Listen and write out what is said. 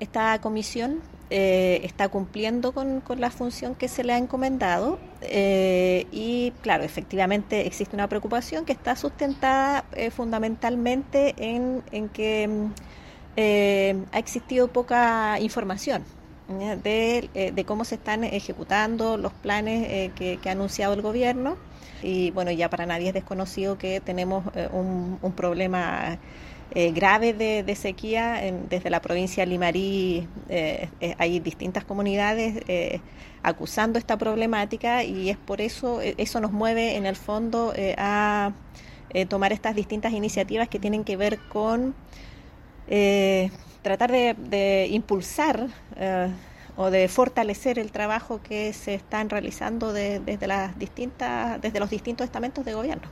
esta comisión está cumpliendo con la función que se le ha encomendado y claro, efectivamente existe una preocupación que está sustentada fundamentalmente en que ha existido poca información de cómo se están ejecutando los planes que ha anunciado el gobierno. Y bueno, ya para nadie es desconocido que tenemos un problema grave de sequía desde la provincia de Limarí. Hay distintas comunidades acusando esta problemática y es por eso, eso nos mueve en el fondo a tomar estas distintas iniciativas que tienen que ver con tratar de impulsar o de fortalecer el trabajo que se están realizando desde los distintos estamentos de gobierno.